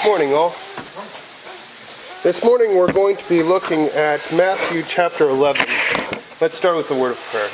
Morning, all. This morning we're going to be looking at Matthew chapter 11. Let's start with the word of prayer.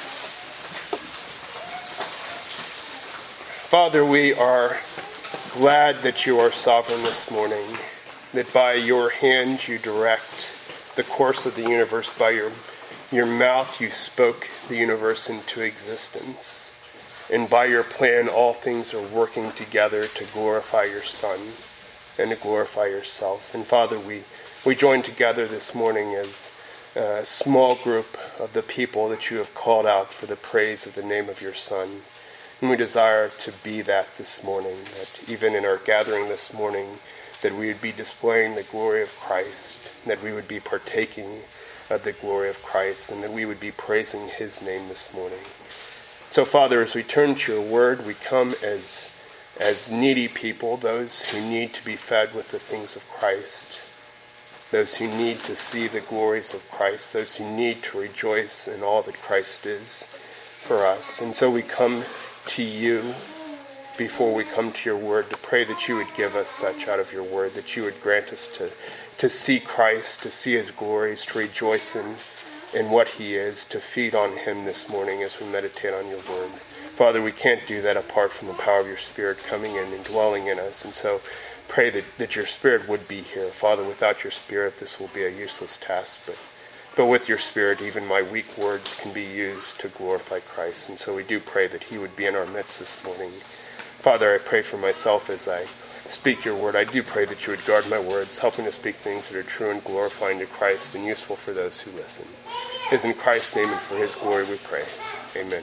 Father, we are glad that you are sovereign this morning, that by your hand you direct the course of the universe. By your mouth you spoke the universe into existence. And by your plan, all things are working together to glorify your Son and to glorify yourself. And Father, we join together this morning as a small group of the people that you have called out for the praise of the name of your Son. And we desire to be that this morning, that even in our gathering this morning, that we would be displaying the glory of Christ, that we would be partaking of the glory of Christ, and that we would be praising his name this morning. So, Father, as we turn to your word, we come as needy people, those who need to be fed with the things of Christ, those who need to see the glories of Christ, those who need to rejoice in all that Christ is for us. And so we come to you before we come to your word to pray that you would give us such out of your word, that you would grant us to see Christ, to see his glories, to rejoice in what he is, to feed on him this morning as we meditate on your word. Father, we can't do that apart from the power of your Spirit coming in and dwelling in us. And so pray that your Spirit would be here. Father, without your Spirit, this will be a useless task. But with your Spirit, even my weak words can be used to glorify Christ. And so we do pray that he would be in our midst this morning. Father, I pray for myself as I speak your word. I do pray that you would guard my words, helping to speak things that are true and glorifying to Christ and useful for those who listen. It is in Christ's name and for his glory we pray. Amen.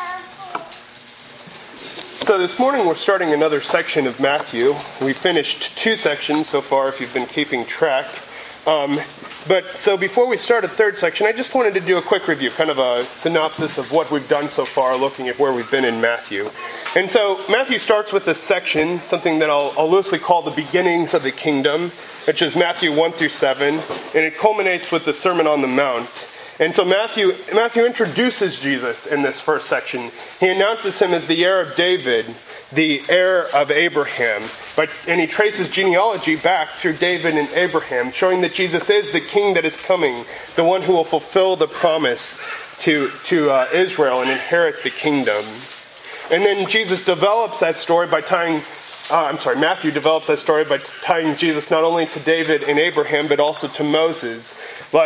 So this morning we're starting another section of Matthew. We finished 2 sections so far if you've been keeping track. So before we start a third section, I just wanted to do a quick review, kind of a synopsis of what we've done so far, looking at where we've been in Matthew. And so Matthew starts with this section, something that I'll loosely call the beginnings of the kingdom, which is Matthew 1 through 7, and it culminates with the Sermon on the Mount. And so Matthew introduces Jesus in this first section. He announces him as the heir of David, the heir of Abraham. And he traces genealogy back through David and Abraham, showing that Jesus is the king that is coming, the one who will fulfill the promise to Israel and inherit the kingdom. And then Jesus develops that story by Matthew develops that story by tying Jesus not only to David and Abraham, but also to Moses.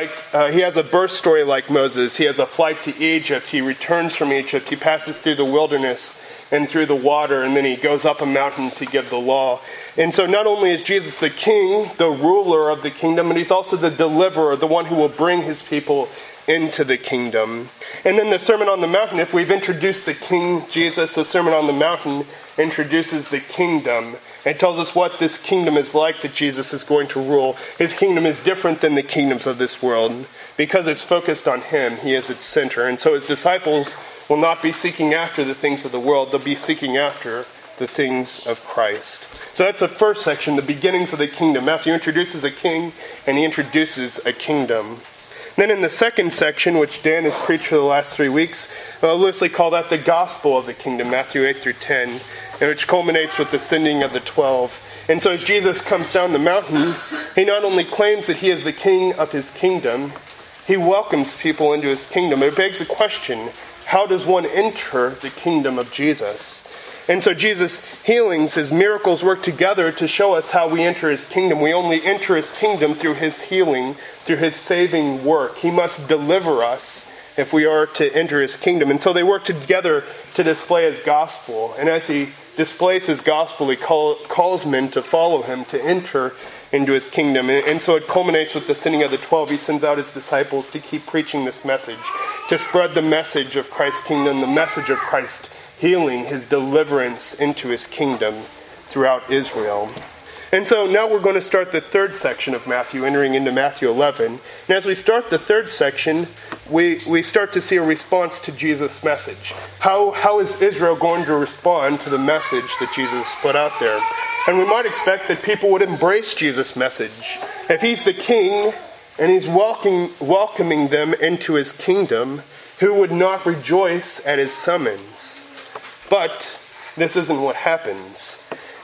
He has a birth story like Moses. He has a flight to Egypt. He returns from Egypt. He passes through the wilderness and through the water, and then he goes up a mountain to give the law. And so not only is Jesus the king, the ruler of the kingdom, but he's also the deliverer, the one who will bring his people into the kingdom. And then the Sermon on the Mountain, if we've introduced the King Jesus, the Sermon on the Mountain introduces the kingdom. It tells us what this kingdom is like that Jesus is going to rule. His kingdom is different than the kingdoms of this world because it's focused on him. He is its center. And so his disciples will not be seeking after the things of the world. They'll be seeking after the things of Christ. So that's the first section, the beginnings of the kingdom. Matthew introduces a king and he introduces a kingdom. Then in the second section, which Dan has preached for the last 3 weeks, I'll loosely call that the gospel of the kingdom, Matthew 8 through 10, and which culminates with the sending of the 12. And so as Jesus comes down the mountain, he not only claims that he is the king of his kingdom, he welcomes people into his kingdom. It begs the question, how does one enter the kingdom of Jesus? And so Jesus' healings, his miracles work together to show us how we enter his kingdom. We only enter his kingdom through his healing, through his saving work. He must deliver us if we are to enter his kingdom. And so they work together to display his gospel. And as he displays his gospel, he calls men to follow him, to enter into his kingdom. And so it culminates with the sending of the 12. He sends out his disciples to keep preaching this message, to spread the message of Christ's kingdom, the message of Christ healing, his deliverance into his kingdom throughout Israel. And so now we're going to start the third section of Matthew, entering into Matthew 11. And as we start the third section, we start to see a response to Jesus' message. How is Israel going to respond to the message that Jesus put out there? And we might expect that people would embrace Jesus' message. If he's the king and he's welcoming them into his kingdom, who would not rejoice at his summons? But this isn't what happens.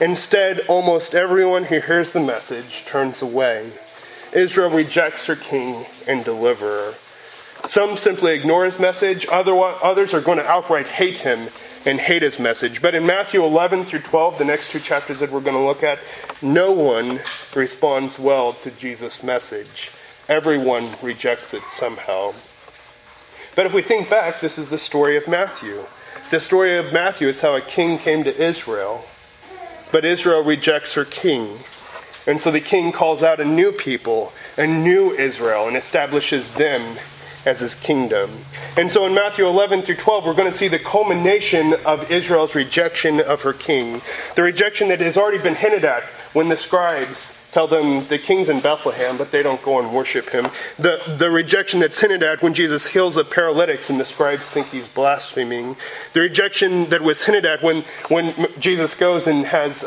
Instead, almost everyone who hears the message turns away. Israel rejects her king and deliverer. Some simply ignore his message. Others are going to outright hate him and hate his message. But in Matthew 11 through 12, the next two chapters that we're going to look at, no one responds well to Jesus' message. Everyone rejects it somehow. But if we think back, this is the story of Matthew. The story of Matthew is how a king came to Israel, but Israel rejects her king. And so the king calls out a new people, a new Israel, and establishes them as his kingdom. And so in Matthew 11 through 12, we're going to see the culmination of Israel's rejection of her king. The rejection that has already been hinted at when the scribes tell them the king's in Bethlehem, but they don't go and worship him. The rejection that's hinted at when Jesus heals the paralytics and the scribes think he's blaspheming. The rejection that was hinted at when Jesus goes and has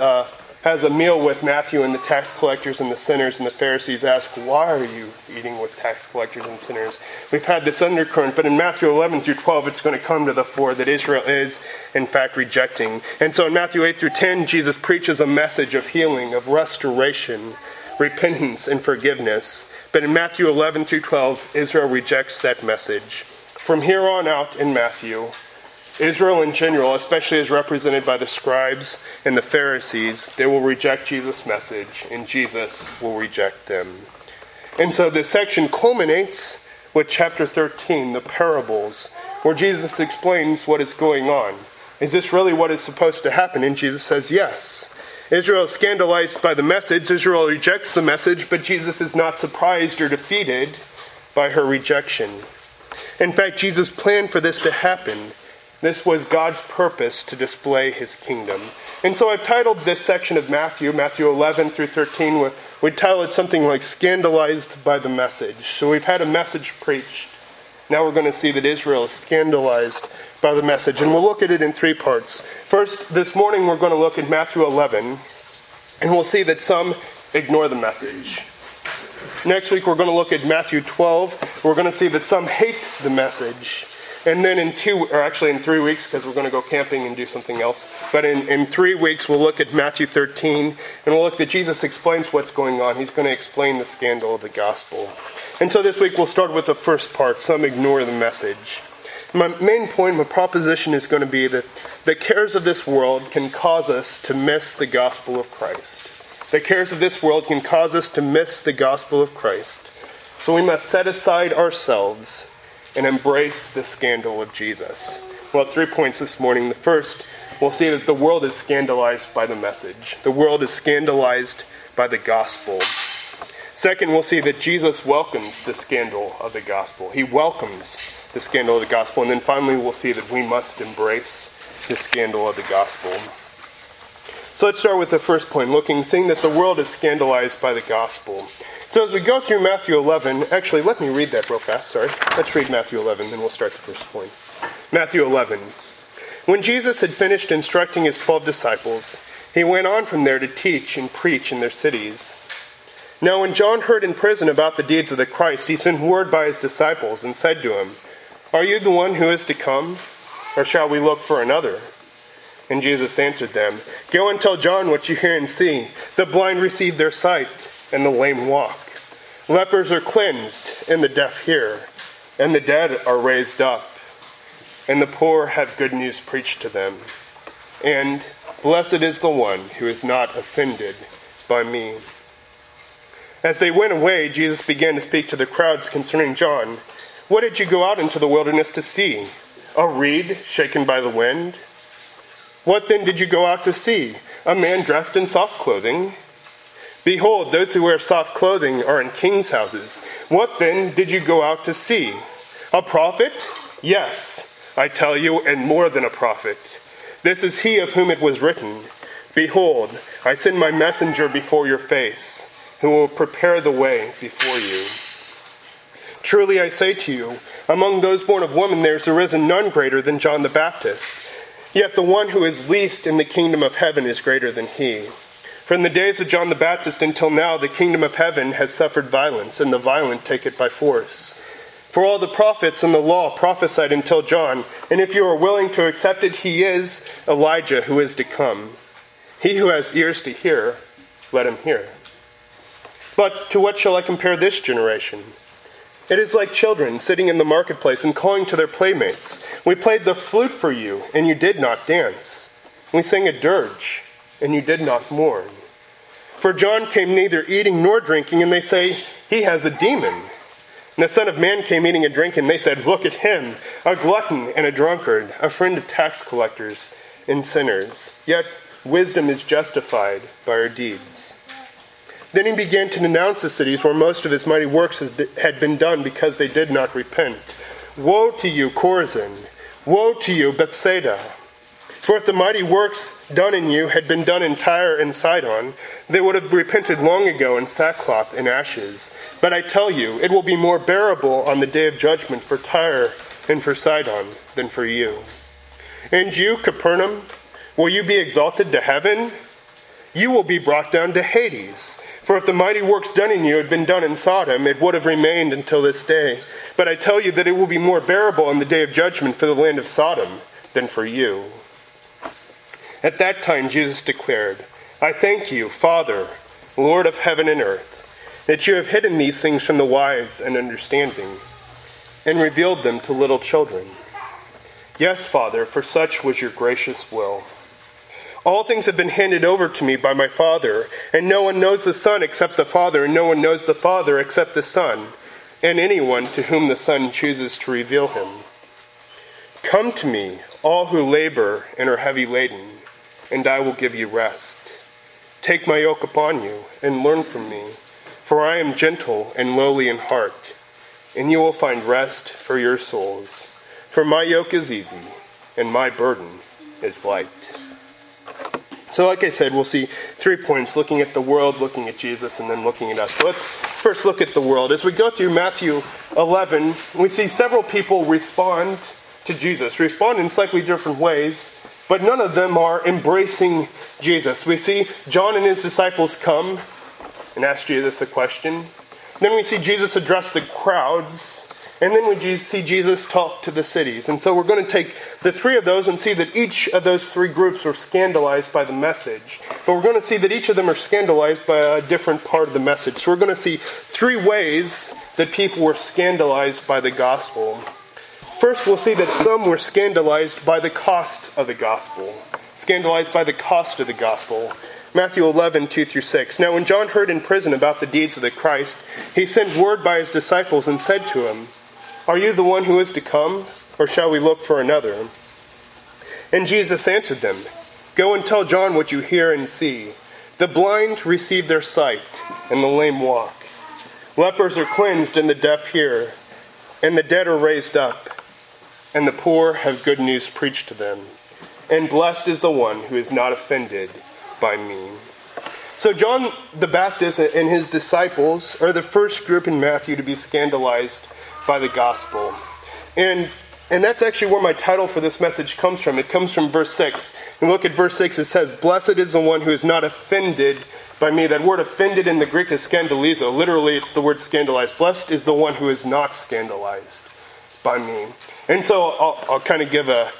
a meal with Matthew and the tax collectors and the sinners, and the Pharisees ask, why are you eating with tax collectors and sinners? We've had this undercurrent, but in Matthew 11 through 12, it's going to come to the fore that Israel is, in fact, rejecting. And so in Matthew 8 through 10, Jesus preaches a message of healing, of restoration, repentance, and forgiveness. But in Matthew 11 through 12, Israel rejects that message. From here on out in Matthew, Israel in general, especially as represented by the scribes and the Pharisees, they will reject Jesus' message, and Jesus will reject them. And so this section culminates with chapter 13, the parables, where Jesus explains what is going on. Is this really what is supposed to happen? And Jesus says yes. Israel is scandalized by the message. Israel rejects the message, but Jesus is not surprised or defeated by her rejection. In fact, Jesus planned for this to happen. This was God's purpose to display his kingdom. And so I've titled this section of Matthew 11 through 13, we title it something like Scandalized by the Message. So we've had a message preached. Now we're going to see that Israel is scandalized by the message. And we'll look at it in three parts. First, this morning we're going to look at Matthew 11, and we'll see that some ignore the message. Next week we're going to look at Matthew 12. We're going to see that some hate the message. And then in 3 weeks, because we're going to go camping and do something else. But in 3 weeks, we'll look at Matthew 13, and we'll look that Jesus explains what's going on. He's going to explain the scandal of the gospel. And so this week, we'll start with the first part, some ignore the message. My main point, my proposition is going to be that the cares of this world can cause us to miss the gospel of Christ. The cares of this world can cause us to miss the gospel of Christ. So we must set aside ourselves and embrace the scandal of Jesus. Well, 3 points this morning. The first, we'll see that the world is scandalized by the message. The world is scandalized by the gospel. Second, we'll see that Jesus welcomes the scandal of the gospel. He welcomes the scandal of the gospel. And then finally, we'll see that we must embrace the scandal of the gospel. So let's start with the first point, seeing that the world is scandalized by the gospel. So as we go through Matthew 11, actually, let me read that real fast, sorry. Let's read Matthew 11, then we'll start the first point. Matthew 11. When Jesus had finished instructing his 12 disciples, he went on from there to teach and preach in their cities. Now when John heard in prison about the deeds of the Christ, he sent word by his disciples and said to him, "Are you the one who is to come, or shall we look for another?" And Jesus answered them, "Go and tell John what you hear and see. The blind receive their sight, and the lame walk. Lepers are cleansed, and the deaf hear, and the dead are raised up, and the poor have good news preached to them. And blessed is the one who is not offended by me." As they went away, Jesus began to speak to the crowds concerning John. "What did you go out into the wilderness to see? A reed shaken by the wind? What then did you go out to see? A man dressed in soft clothing? Behold, those who wear soft clothing are in kings' houses. What then did you go out to see? A prophet? Yes, I tell you, and more than a prophet. This is he of whom it was written, 'Behold, I send my messenger before your face, who will prepare the way before you.' Truly I say to you, among those born of woman there has arisen none greater than John the Baptist. Yet the one who is least in the kingdom of heaven is greater than he. From the days of John the Baptist until now, the kingdom of heaven has suffered violence, and the violent take it by force. For all the prophets and the law prophesied until John, and if you are willing to accept it, he is Elijah who is to come. He who has ears to hear, let him hear. But to what shall I compare this generation? It is like children sitting in the marketplace and calling to their playmates. We played the flute for you, and you did not dance. We sang a dirge, and you did not mourn. For John came neither eating nor drinking, and they say, he has a demon. And the Son of Man came eating and drinking, and they said, look at him, a glutton and a drunkard, a friend of tax collectors and sinners. Yet wisdom is justified by her deeds. Then he began to denounce the cities where most of his mighty works had been done because they did not repent. Woe to you, Chorazin! Woe to you, Bethsaida! For if the mighty works done in you had been done in Tyre and Sidon, they would have repented long ago in sackcloth and ashes. But I tell you, it will be more bearable on the day of judgment for Tyre and for Sidon than for you. And you, Capernaum, will you be exalted to heaven? You will be brought down to Hades. For if the mighty works done in you had been done in Sodom, it would have remained until this day. But I tell you that it will be more bearable on the day of judgment for the land of Sodom than for you. At that time Jesus declared, I thank you, Father, Lord of heaven and earth, that you have hidden these things from the wise and understanding, and revealed them to little children. Yes, Father, for such was your gracious will. All things have been handed over to me by my Father, and no one knows the Son except the Father, and no one knows the Father except the Son, and anyone to whom the Son chooses to reveal him. Come to me, all who labor and are heavy laden, and I will give you rest. Take my yoke upon you, and learn from me, for I am gentle and lowly in heart, and you will find rest for your souls. For my yoke is easy, and my burden is light. So like I said, we'll see 3 points, looking at the world, looking at Jesus, and then looking at us. So let's first look at the world. As we go through Matthew 11, we see several people respond to Jesus, respond in slightly different ways, but none of them are embracing Jesus. We see John and his disciples come and ask Jesus a question. Then we see Jesus address the crowds. And then we see Jesus talk to the cities. And so we're going to take the three of those and see that each of those three groups were scandalized by the message. But we're going to see that each of them are scandalized by a different part of the message. So we're going to see three ways that people were scandalized by the gospel. First, we'll see that some were scandalized by the cost of the gospel. Scandalized by the cost of the gospel. Matthew 11, 2-6. Now when John heard in prison about the deeds of the Christ, he sent word by his disciples and said to him, Are you the one who is to come, or shall we look for another? And Jesus answered them, Go and tell John what you hear and see. The blind receive their sight, and the lame walk. Lepers are cleansed, and the deaf hear. And the dead are raised up, and the poor have good news preached to them. And blessed is the one who is not offended by me. So John the Baptist and his disciples are the first group in Matthew to be scandalized by the gospel. And that's actually where my title for this message comes from. It comes from verse 6. And look at verse 6. It says, Blessed is the one who is not offended by me. That word offended in the Greek is scandalizo. Literally, it's the word scandalized. Blessed is the one who is not scandalized by me. And so I'll kind of give a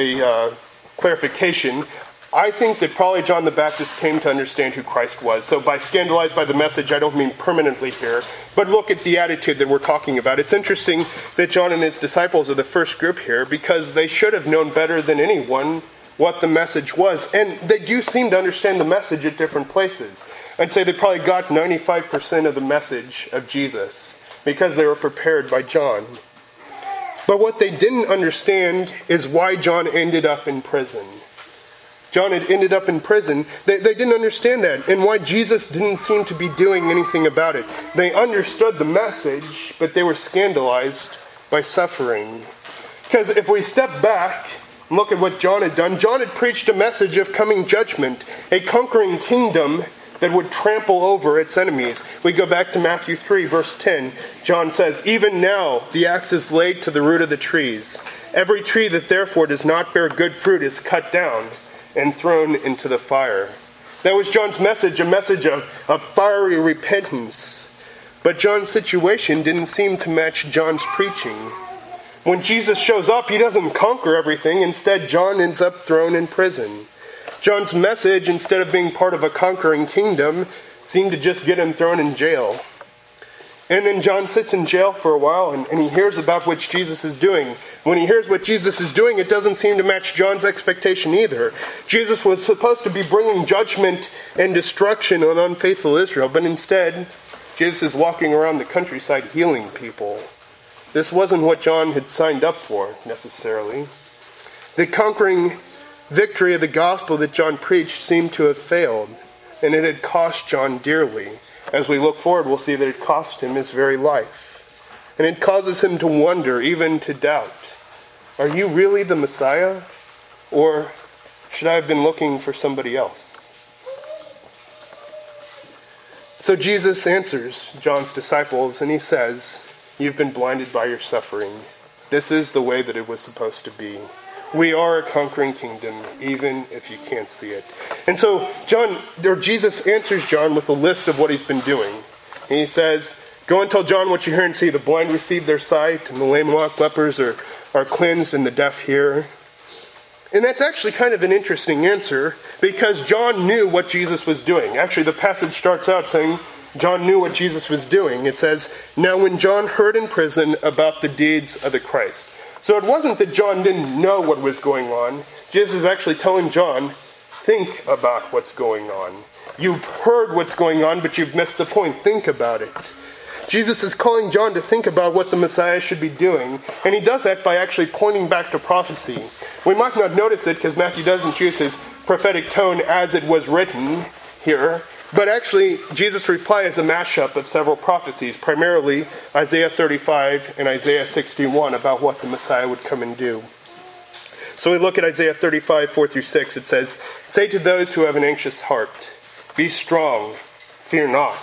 clarification. I think that probably John the Baptist came to understand who Christ was. So by scandalized by the message, I don't mean permanently here. But look at the attitude that we're talking about. It's interesting that John and his disciples are the first group here because they should have known better than anyone what the message was. And they do seem to understand the message at different places. I'd say they probably got 95% of the message of Jesus because they were prepared by John. But what they didn't understand is why John ended up in prison. John had ended up in prison. They didn't understand that, and why Jesus didn't seem to be doing anything about it. They understood the message, but they were scandalized by suffering. Because if we step back and look at what John had done, John had preached a message of coming judgment, a conquering kingdom that would trample over its enemies. We go back to Matthew 3, verse 10. John says, Even now the axe is laid to the root of the trees. Every tree that therefore does not bear good fruit is cut down and thrown into the fire. That was John's message, a message of fiery repentance. But John's situation didn't seem to match John's preaching. When Jesus shows up, he doesn't conquer everything. Instead, John ends up thrown in prison. John's message, instead of being part of a conquering kingdom, seemed to just get him thrown in jail. And then John sits in jail for a while and he hears about what Jesus is doing. When he hears what Jesus is doing, it doesn't seem to match John's expectation either. Jesus was supposed to be bringing judgment and destruction on unfaithful Israel, but instead, Jesus is walking around the countryside healing people. This wasn't what John had signed up for, necessarily. The conquering victory of the gospel that John preached seemed to have failed, and it had cost John dearly. As we look forward, we'll see that it cost him his very life. And it causes him to wonder, even to doubt. Are you really the Messiah? Or should I have been looking for somebody else? So Jesus answers John's disciples, and he says, "You've been blinded by your suffering. This is the way that it was supposed to be. We are a conquering kingdom, even if you can't see it." And so Jesus answers John with a list of what he's been doing. And he says, "Go and tell John what you hear and see. The blind receive their sight, and the lame walk, lepers are cleansed, and the deaf hear." And that's actually kind of an interesting answer, because John knew what Jesus was doing. Actually, the passage starts out saying John knew what Jesus was doing. It says, "Now when John heard in prison about the deeds of the Christ." So it wasn't that John didn't know what was going on. Jesus is actually telling John, think about what's going on. You've heard what's going on, but you've missed the point. Think about it. Jesus is calling John to think about what the Messiah should be doing. And he does that by actually pointing back to prophecy. We might not notice it because Matthew doesn't use his prophetic tone as it was written here. But actually, Jesus' reply is a mashup of several prophecies, primarily Isaiah 35 and Isaiah 61, about what the Messiah would come and do. So we look at Isaiah 35, 4 through 6. It says, "Say to those who have an anxious heart, be strong, fear not.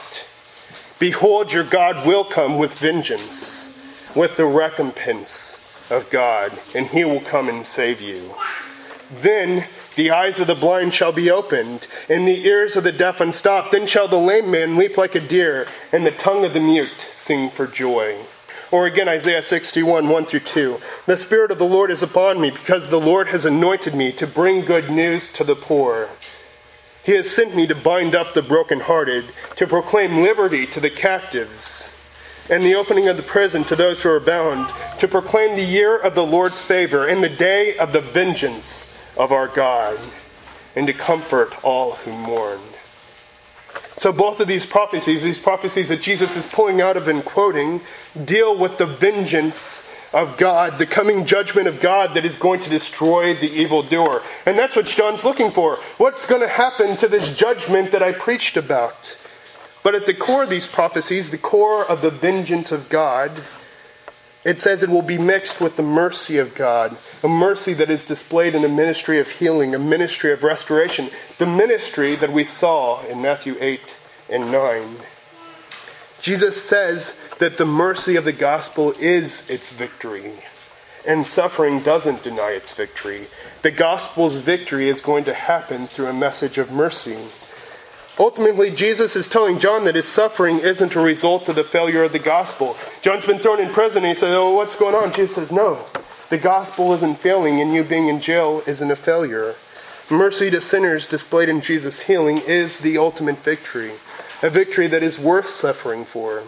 Behold, your God will come with vengeance, with the recompense of God, and he will come and save you. Then the eyes of the blind shall be opened, and the ears of the deaf unstopped. Then shall the lame man leap like a deer, and the tongue of the mute sing for joy." Or again, Isaiah 61, 1 through 2. "The Spirit of the Lord is upon me, because the Lord has anointed me to bring good news to the poor. He has sent me to bind up the brokenhearted, to proclaim liberty to the captives, and the opening of the prison to those who are bound, to proclaim the year of the Lord's favor, and the day of the vengeance of our God, and to comfort all who mourn." So both of these prophecies that Jesus is pulling out of and quoting, deal with the vengeance of God, the coming judgment of God that is going to destroy the evildoer. And that's what John's looking for. What's going to happen to this judgment that I preached about? But at the core of these prophecies, the core of the vengeance of God, it says it will be mixed with the mercy of God, a mercy that is displayed in a ministry of healing, a ministry of restoration, the ministry that we saw in Matthew 8 and 9. Jesus says that the mercy of the gospel is its victory, and suffering doesn't deny its victory. The gospel's victory is going to happen through a message of mercy. Ultimately, Jesus is telling John that his suffering isn't a result of the failure of the gospel. John's been thrown in prison, and he says, "Oh, what's going on?" Jesus says, "No, the gospel isn't failing, and you being in jail isn't a failure. Mercy to sinners displayed in Jesus' healing is the ultimate victory, a victory that is worth suffering for."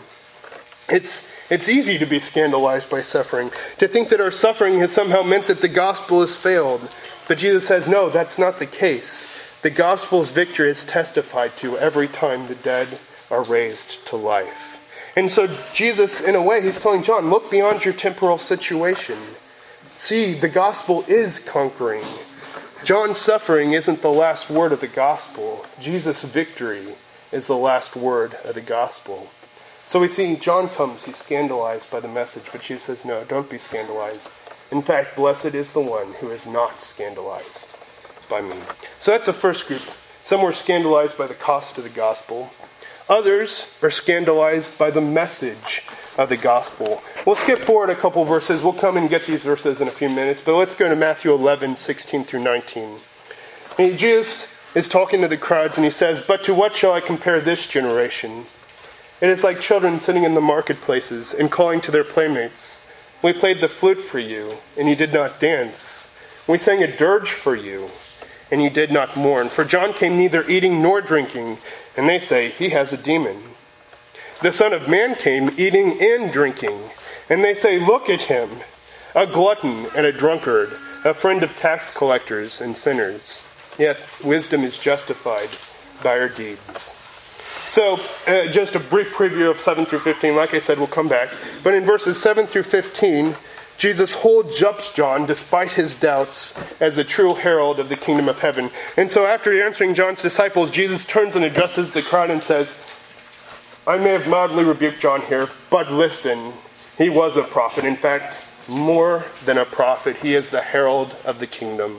It's easy to be scandalized by suffering, to think that our suffering has somehow meant that the gospel has failed. But Jesus says, no, that's not the case. The gospel's victory is testified to every time the dead are raised to life. And so Jesus, in a way, he's telling John, look beyond your temporal situation. See, the gospel is conquering. John's suffering isn't the last word of the gospel. Jesus' victory is the last word of the gospel. So we see John comes, he's scandalized by the message, but Jesus says, no, don't be scandalized. In fact, blessed is the one who is not scandalized by me. So that's the first group. Some were scandalized by the cost of the gospel. Others are scandalized by the message of the gospel. We'll skip forward a couple verses. We'll come and get these verses in a few minutes, but let's go to Matthew 11, 16 through 19. And Jesus is talking to the crowds, and he says, "But to what shall I compare this generation? It is like children sitting in the marketplaces and calling to their playmates. We played the flute for you, and you did not dance. We sang a dirge for you, and you did not mourn. For John came neither eating nor drinking, and they say, he has a demon. The Son of Man came eating and drinking, and they say, look at him, a glutton and a drunkard, a friend of tax collectors and sinners. Yet wisdom is justified by her deeds. So, just a brief preview of 7 through 15. Like I said, we'll come back. But in verses 7 through 15, Jesus holds up John, despite his doubts, as a true herald of the kingdom of heaven. And so after answering John's disciples, Jesus turns and addresses the crowd and says, I may have mildly rebuked John here, but listen, he was a prophet. In fact, more than a prophet, he is the herald of the kingdom.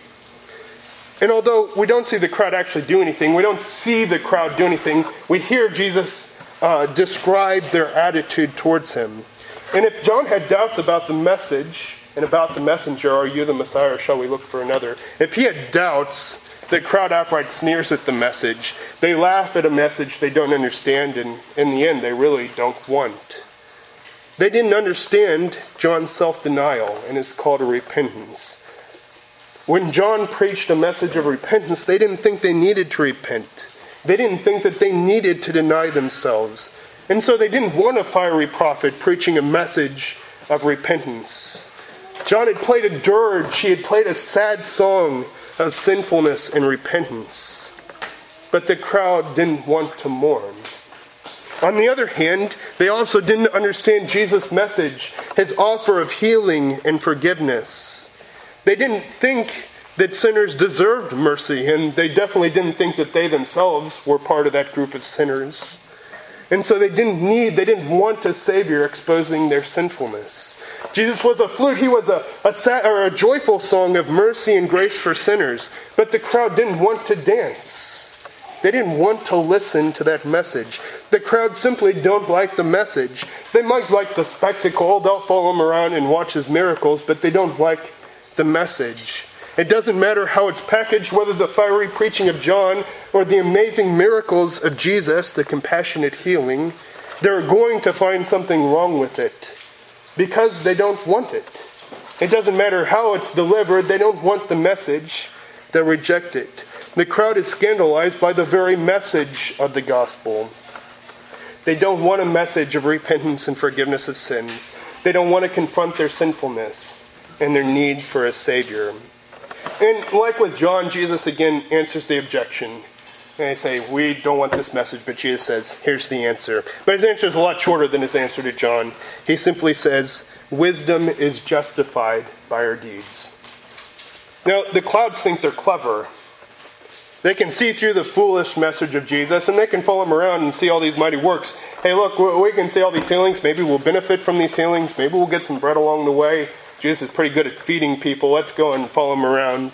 And although we don't see the crowd actually do anything, we don't see the crowd do anything, we hear Jesus describe their attitude towards him. And if John had doubts about the message and about the messenger, are you the Messiah or shall we look for another? If he had doubts, the crowd outright sneers at the message. They laugh at a message they don't understand, and in the end, they really don't want. They didn't understand John's self-denial and his call to repentance. When John preached a message of repentance, they didn't think they needed to repent. They didn't think that they needed to deny themselves. And so they didn't want a fiery prophet preaching a message of repentance. John had played a dirge. He had played a sad song of sinfulness and repentance. But the crowd didn't want to mourn. On the other hand, they also didn't understand Jesus' message, his offer of healing and forgiveness. They didn't think that sinners deserved mercy, and they definitely didn't think that they themselves were part of that group of sinners. And so they didn't want a Savior exposing their sinfulness. Jesus was a flute. He was a joyful song of mercy and grace for sinners. But the crowd didn't want to dance. They didn't want to listen to that message. The crowd simply don't like the message. They might like the spectacle. They'll follow him around and watch his miracles, but they don't like the message. It doesn't matter how it's packaged, whether the fiery preaching of John or the amazing miracles of Jesus, the compassionate healing, they're going to find something wrong with it because they don't want it. It doesn't matter how it's delivered, they don't want the message, they reject it. The crowd is scandalized by the very message of the gospel. They don't want a message of repentance and forgiveness of sins. They don't want to confront their sinfulness and their need for a Savior. And like with John, Jesus again answers the objection. And they say, we don't want this message, but Jesus says, here's the answer. But his answer is a lot shorter than his answer to John. He simply says, wisdom is justified by her deeds. Now, the crowds think they're clever. They can see through the foolish message of Jesus, and they can follow him around and see all these mighty works. Hey, look, we can see all these healings. Maybe we'll benefit from these healings. Maybe we'll get some bread along the way. Jesus is pretty good at feeding people. Let's go and follow him around.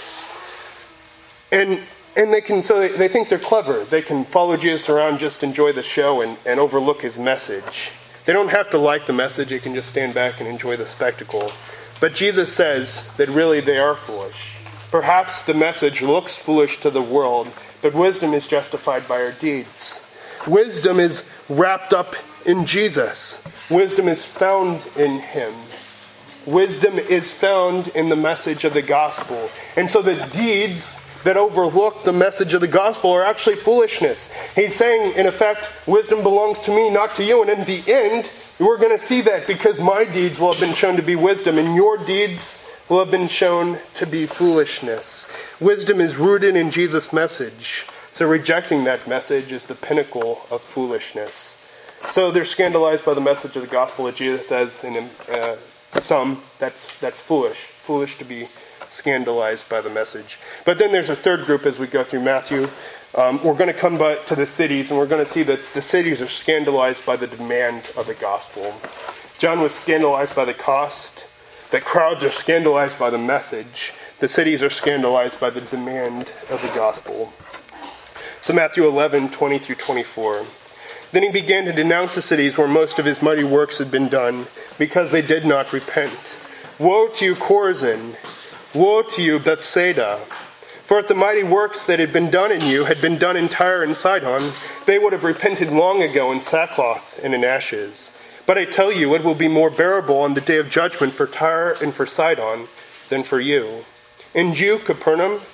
And they think they're clever. They can follow Jesus around, just enjoy the show and overlook his message. They don't have to like the message. They can just stand back and enjoy the spectacle. But Jesus says that really they are foolish. Perhaps the message looks foolish to the world, but wisdom is justified by her deeds. Wisdom is wrapped up in Jesus. Wisdom is found in him. Wisdom is found in the message of the gospel. And so the deeds that overlook the message of the gospel are actually foolishness. He's saying, in effect, wisdom belongs to me, not to you. And in the end, we're going to see that because my deeds will have been shown to be wisdom and your deeds will have been shown to be foolishness. Wisdom is rooted in Jesus' message. So rejecting that message is the pinnacle of foolishness. So they're scandalized by the message of the gospel that Jesus says in some, that's foolish to be scandalized by the message. But then there's a third group as we go through Matthew. We're going to come to the cities, and we're going to see that the cities are scandalized by the demand of the gospel. John was scandalized by the cost. The crowds are scandalized by the message. The cities are scandalized by the demand of the gospel. So Matthew 11, 20 through 24. Then he began to denounce the cities where most of his mighty works had been done, because they did not repent. Woe to you, Chorazin! Woe to you, Bethsaida! For if the mighty works that had been done in you had been done in Tyre and Sidon, they would have repented long ago in sackcloth and in ashes. But I tell you, it will be more bearable on the day of judgment for Tyre and for Sidon than for you. And you, Capernaum,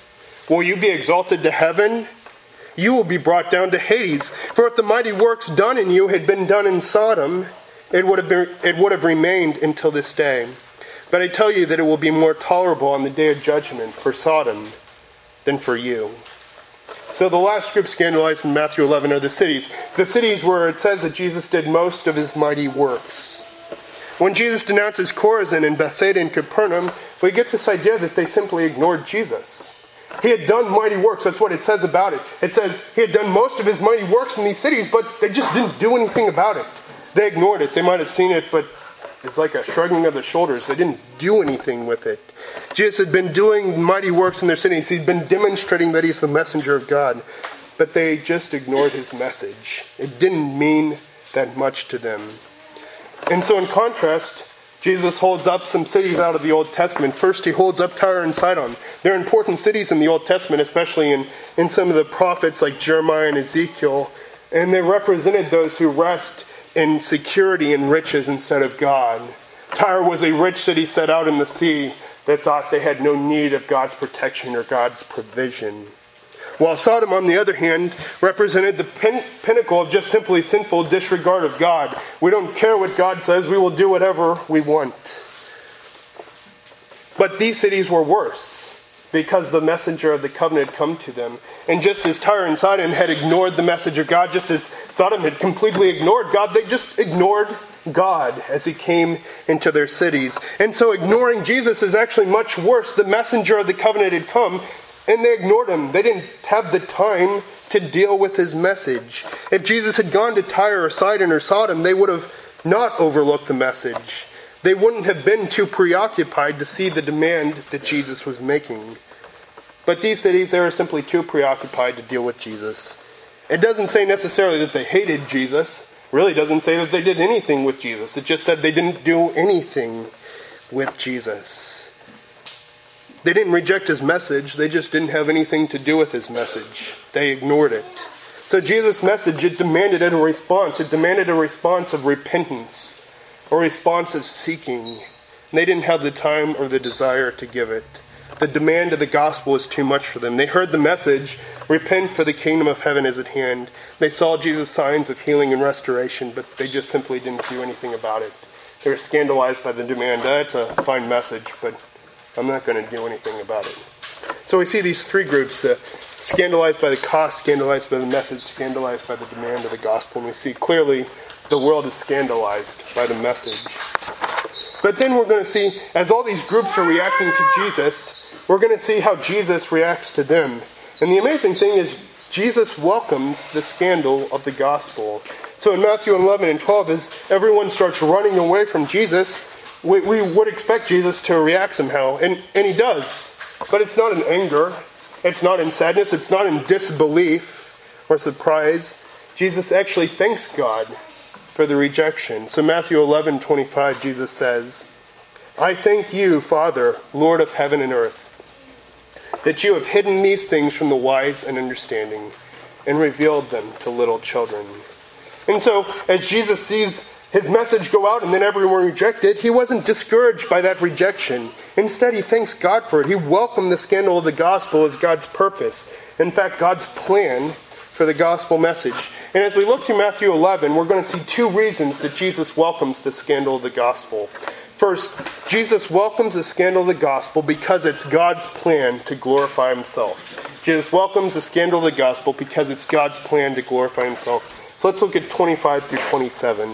Will you be exalted to heaven? You will be brought down to Hades. For if the mighty works done in you had been done in Sodom, it would have remained until this day. But I tell you that it will be more tolerable on the day of judgment for Sodom than for you. So the last group scandalized in Matthew 11 are the cities. The cities where it says that Jesus did most of his mighty works. When Jesus denounces Chorazin and Bethsaida and Capernaum, we get this idea that they simply ignored Jesus. He had done mighty works. That's what it says about it. It says he had done most of his mighty works in these cities, but they just didn't do anything about it. They ignored it. They might have seen it, but it's like a shrugging of the shoulders. They didn't do anything with it. Jesus had been doing mighty works in their cities. He'd been demonstrating that he's the messenger of God. But they just ignored his message. It didn't mean that much to them. And so in contrast, Jesus holds up some cities out of the Old Testament. First, he holds up Tyre and Sidon. They're important cities in the Old Testament, especially in some of the prophets like Jeremiah and Ezekiel. And they represented those who rest in security and riches instead of God. Tyre was a rich city set out in the sea that thought they had no need of God's protection or God's provision. While Sodom, on the other hand, represented the pinnacle of just simply sinful disregard of God. We don't care what God says, we will do whatever we want. But these cities were worse because the messenger of the covenant had come to them. And just as Tyre and Sidon had ignored the message of God, just as Sodom had completely ignored God, they just ignored God as he came into their cities. And so ignoring Jesus is actually much worse. The messenger of the covenant had come, and they ignored him. They didn't have the time to deal with his message. If Jesus had gone to Tyre or Sidon or Sodom, they would have not overlooked the message. They wouldn't have been too preoccupied to see the demand that Jesus was making. But these cities, they were simply too preoccupied to deal with Jesus. It doesn't say necessarily that they hated Jesus. It really doesn't say that they did anything with Jesus. It just said they didn't do anything with Jesus. They didn't reject his message. They just didn't have anything to do with his message. They ignored it. So Jesus' message, it demanded a response. It demanded a response of repentance, a response of seeking. And they didn't have the time or the desire to give it. The demand of the gospel was too much for them. They heard the message, repent for the kingdom of heaven is at hand. They saw Jesus' signs of healing and restoration, but they just simply didn't do anything about it. They were scandalized by the demand. That's a fine message, but I'm not going to do anything about it. So we see these three groups, the scandalized by the cost, scandalized by the message, scandalized by the demand of the gospel. And we see clearly the world is scandalized by the message. But then we're going to see, as all these groups are reacting to Jesus, we're going to see how Jesus reacts to them. And the amazing thing is, Jesus welcomes the scandal of the gospel. So in Matthew 11 and 12, as everyone starts running away from Jesus, we would expect Jesus to react somehow, and he does. But it's not in anger, it's not in sadness, it's not in disbelief or surprise. Jesus actually thanks God for the rejection. So Matthew 11:25, Jesus says, I thank you, Father, Lord of heaven and earth, that you have hidden these things from the wise and understanding and revealed them to little children. And so, as Jesus sees his message go out and then everyone reject it, he wasn't discouraged by that rejection. Instead, he thanks God for it. He welcomed the scandal of the gospel as God's purpose. In fact, God's plan for the gospel message. And as we look through Matthew 11, we're going to see two reasons that Jesus welcomes the scandal of the gospel. First, Jesus welcomes the scandal of the gospel because it's God's plan to glorify himself. Jesus welcomes the scandal of the gospel because it's God's plan to glorify himself. So let's look at 25 through 27.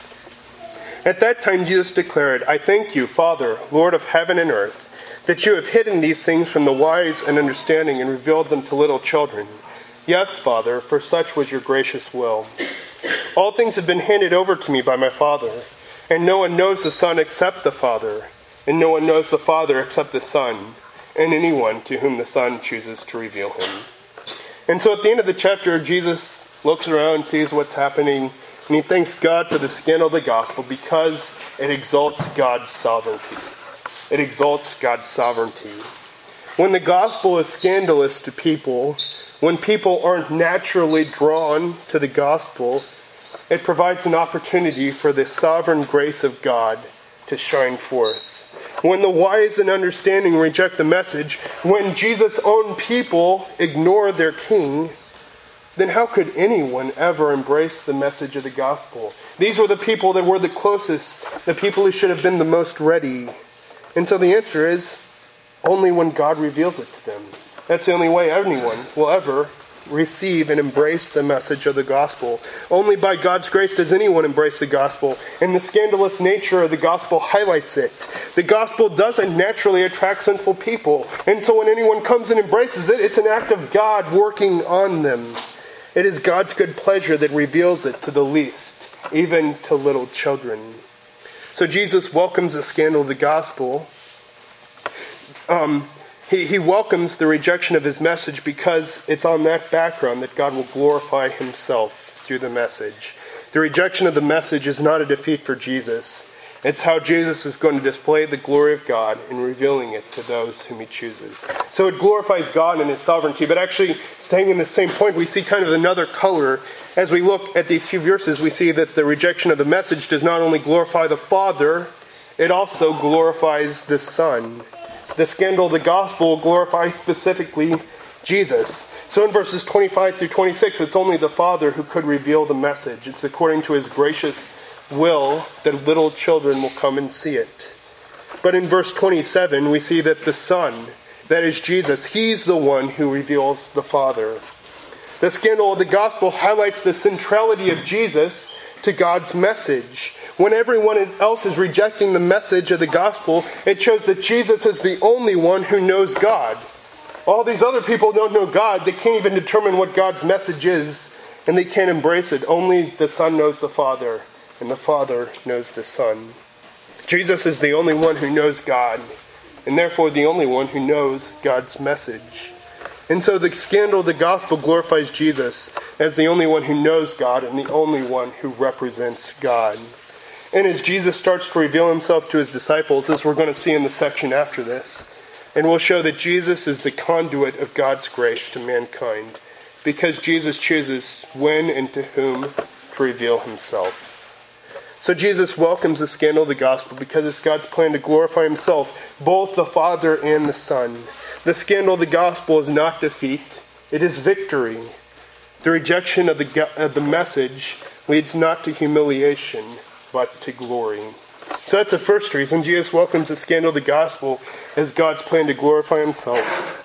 At that time Jesus declared, I thank you, Father, Lord of heaven and earth, that you have hidden these things from the wise and understanding and revealed them to little children. Yes, Father, for such was your gracious will. All things have been handed over to me by my Father, and no one knows the Son except the Father, and no one knows the Father except the Son, and anyone to whom the Son chooses to reveal him. And so at the end of the chapter, Jesus looks around, sees what's happening, and he thanks God for the scandal of the gospel because it exalts God's sovereignty. It exalts God's sovereignty. When the gospel is scandalous to people, when people aren't naturally drawn to the gospel, it provides an opportunity for the sovereign grace of God to shine forth. when the wise and understanding reject the message, when Jesus' own people ignore their king, then how could anyone ever embrace the message of the gospel? These were the people that were the closest, the people who should have been the most ready. And so the answer is, only when God reveals it to them. That's the only way anyone will ever receive and embrace the message of the gospel. Only by God's grace does anyone embrace the gospel, and the scandalous nature of the gospel highlights it. The gospel doesn't naturally attract sinful people, and so when anyone comes and embraces it, it's an act of God working on them. It is God's good pleasure that reveals it to the least, even to little children. So Jesus welcomes the scandal of the gospel. He welcomes the rejection of his message because it's on that background that God will glorify himself through the message. The rejection of the message is not a defeat for Jesus. It's how Jesus is going to display the glory of God in revealing it to those whom he chooses. So it glorifies God in his sovereignty, but actually staying in the same point, we see kind of another color. As we look at these few verses, we see that the rejection of the message does not only glorify the Father, it also glorifies the Son. The scandal of the gospel glorifies specifically Jesus. So in verses 25 through 26, it's only the Father who could reveal the message. It's according to his gracious will that little children will come and see it. But in verse 27, we see that the Son, that is Jesus, he's the one who reveals the Father. The scandal of the gospel highlights the centrality of Jesus to God's message. When everyone else is rejecting the message of the gospel, it shows that Jesus is the only one who knows God. All these other people don't know God. They can't even determine what God's message is, and they can't embrace it. Only the Son knows the Father, and the Father knows the Son. Jesus is the only one who knows God, and therefore the only one who knows God's message. And so the scandal of the gospel glorifies Jesus as the only one who knows God and the only one who represents God. And as Jesus starts to reveal himself to his disciples, as we're going to see in the section after this, and we'll show that Jesus is the conduit of God's grace to mankind, because Jesus chooses when and to whom to reveal himself. So Jesus welcomes the scandal of the gospel because it's God's plan to glorify himself, both the Father and the Son. The scandal of the gospel is not defeat, it is victory. The rejection of the message leads not to humiliation, but to glory. So that's the first reason. Jesus welcomes the scandal of the gospel as God's plan to glorify himself.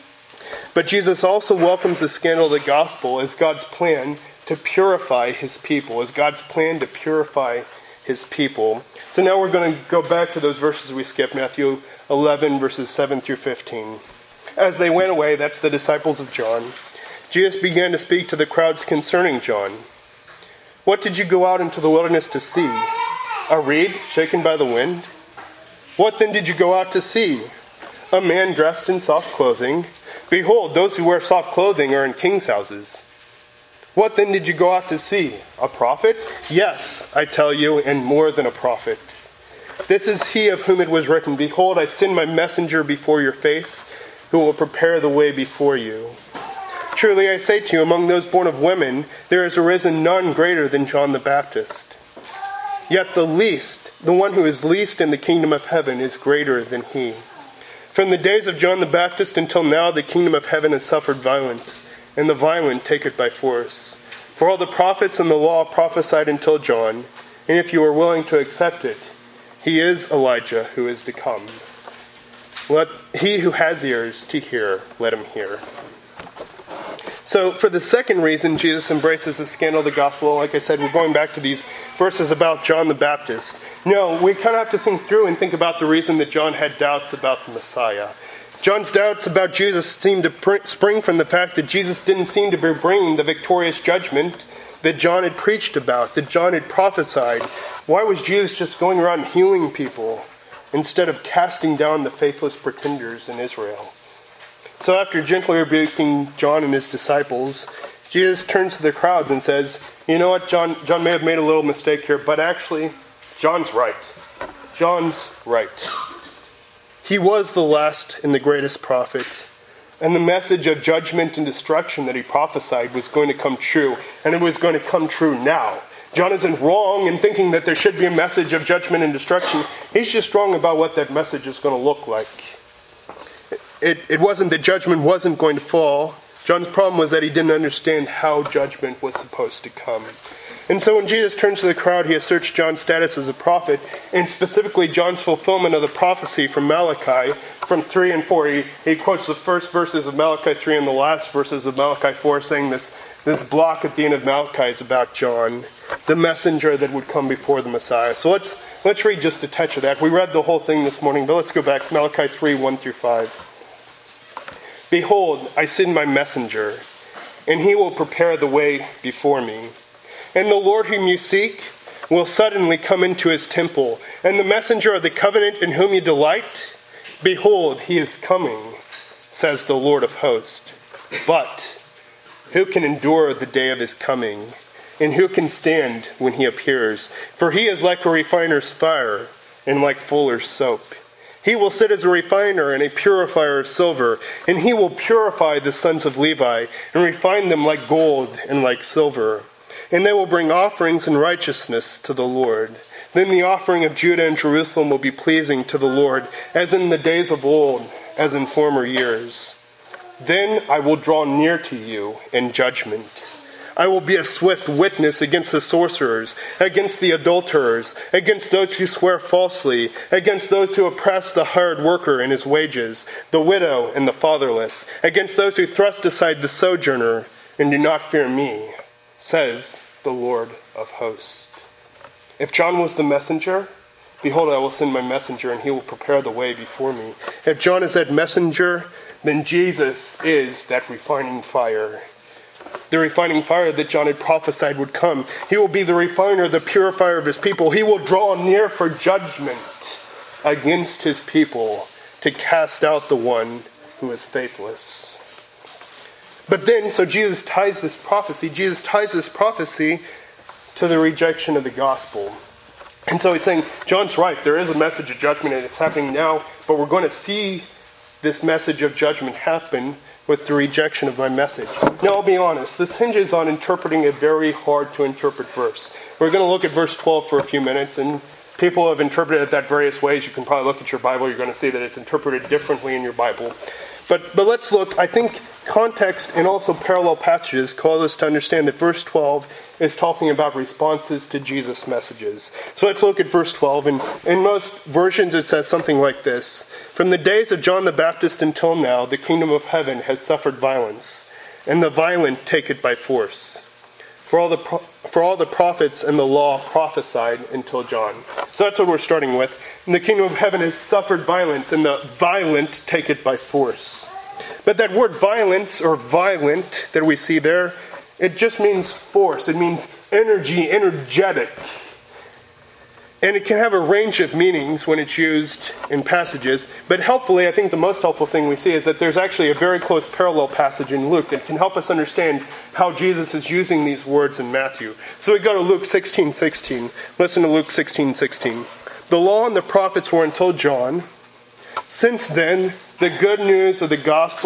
But Jesus also welcomes the scandal of the gospel as God's plan to purify his people, as God's plan to purify his people. So now we're going to go back to those verses we skipped, Matthew 11, verses 7 through 15. As they went away, that's the disciples of John, Jesus began to speak to the crowds concerning John. What did you go out into the wilderness to see? A reed shaken by the wind? What then did you go out to see? A man dressed in soft clothing? Behold, those who wear soft clothing are in kings' houses. What then did you go out to see? A prophet? Yes, I tell you, and more than a prophet. This is he of whom it was written, Behold, I send my messenger before your face, who will prepare the way before you. Truly I say to you, among those born of women, there has arisen none greater than John the Baptist. Yet the one who is least in the kingdom of heaven, is greater than he. From the days of John the Baptist until now, the kingdom of heaven has suffered violence, and the violent take it by force. For all the prophets and the law prophesied until John, and if you are willing to accept it, he is Elijah who is to come. Let he who has ears to hear, let him hear. So for the second reason Jesus embraces the scandal of the gospel, like I said, we're going back to these verses about John the Baptist. No, we kind of have to think through and think about the reason that John had doubts about the Messiah. John's doubts about Jesus seem to spring from the fact that Jesus didn't seem to be bringing the victorious judgment that John had preached about, that John had prophesied. Why was Jesus just going around healing people instead of casting down the faithless pretenders in Israel? So after gently rebuking John and his disciples, Jesus turns to the crowds and says, you know what, John may have made a little mistake here, but actually, John's right. John's right. He was the last and the greatest prophet, and the message of judgment and destruction that he prophesied was going to come true, and it was going to come true now. John isn't wrong in thinking that there should be a message of judgment and destruction. He's just wrong about what that message is going to look like. It wasn't that judgment wasn't going to fall. John's problem was that he didn't understand how judgment was supposed to come. And so when Jesus turns to the crowd, he asserts John's status as a prophet, and specifically John's fulfillment of the prophecy from Malachi, from 3 and 4. He quotes the first verses of Malachi 3 and the last verses of Malachi 4, saying this block at the end of Malachi is about John, the messenger that would come before the Messiah. So let's read just a touch of that. We read the whole thing this morning, but let's go back. Malachi 3, 1 through 5. Behold, I send my messenger, and he will prepare the way before me. And the Lord whom you seek will suddenly come into his temple. And the messenger of the covenant in whom you delight, behold, he is coming, says the Lord of hosts. But who can endure the day of his coming? And who can stand when he appears? For he is like a refiner's fire and like fuller's soap. He will sit as a refiner and a purifier of silver, and he will purify the sons of Levi and refine them like gold and like silver. And they will bring offerings in righteousness to the Lord. Then the offering of Judah and Jerusalem will be pleasing to the Lord, as in the days of old, as in former years. Then I will draw near to you in judgment. I will be a swift witness against the sorcerers, against the adulterers, against those who swear falsely, against those who oppress the hired worker in his wages, the widow and the fatherless, against those who thrust aside the sojourner and do not fear me, says the Lord of hosts. If John was the messenger, behold, I will send my messenger, and he will prepare the way before me. If John is that messenger, then Jesus is that refining fire. The refining fire that John had prophesied would come. He will be the refiner, the purifier of his people. He will draw near for judgment against his people to cast out the one who is faithless. But then, so Jesus ties this prophecy to the rejection of the gospel. And so he's saying, John's right, there is a message of judgment and it's happening now, but we're going to see this message of judgment happen with the rejection of my message. Now, I'll be honest, this hinges on interpreting a very hard to interpret verse. We're going to look at verse 12 for a few minutes, and people have interpreted it that various ways. You can probably look at your Bible, you're going to see that it's interpreted differently in your Bible. But let's look, I think context and also parallel passages cause us to understand that verse 12 is talking about responses to Jesus' messages. So let's look at verse 12. And in most versions it says something like this. From the days of John the Baptist until now, the kingdom of heaven has suffered violence, and the violent take it by force. For all the prophets and the law prophesied until John. So that's what we're starting with. And the kingdom of heaven has suffered violence, and the violent take it by force. But that word violence or violent that we see there, it just means force. It means energy, energetic. And it can have a range of meanings when it's used in passages. But helpfully, I think the most helpful thing we see is that there's actually a very close parallel passage in Luke that can help us understand how Jesus is using these words in Matthew. So we go to Luke 16:16. Listen to Luke 16:16. The law and the prophets were until John. Since then, the good news of the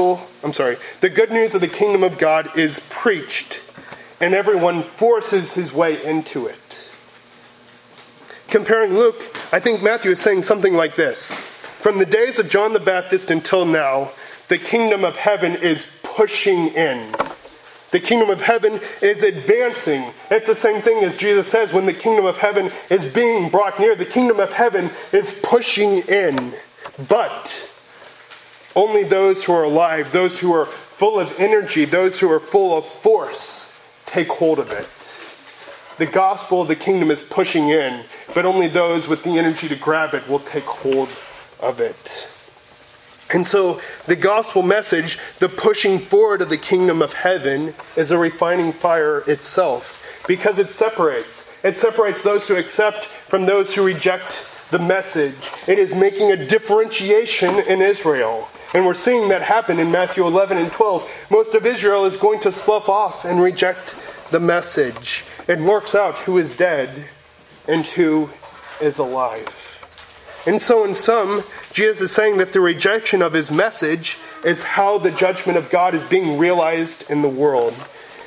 kingdom of God is preached, and everyone forces his way into it. Comparing Luke, I think Matthew is saying something like this. From the days of John the Baptist until now, the kingdom of heaven is pushing in. The kingdom of heaven is advancing. It's the same thing as Jesus says when the kingdom of heaven is being brought near. The kingdom of heaven is pushing in. But only those who are alive, those who are full of energy, those who are full of force, take hold of it. The gospel of the kingdom is pushing in, but only those with the energy to grab it will take hold of it. And so the gospel message, the pushing forward of the kingdom of heaven, is a refining fire itself, because it separates. It separates those who accept from those who reject the message. It is making a differentiation in Israel. And we're seeing that happen in Matthew 11 and 12. Most of Israel is going to slough off and reject the message. It works out who is dead and who is alive. And so in sum, Jesus is saying that the rejection of his message is how the judgment of God is being realized in the world.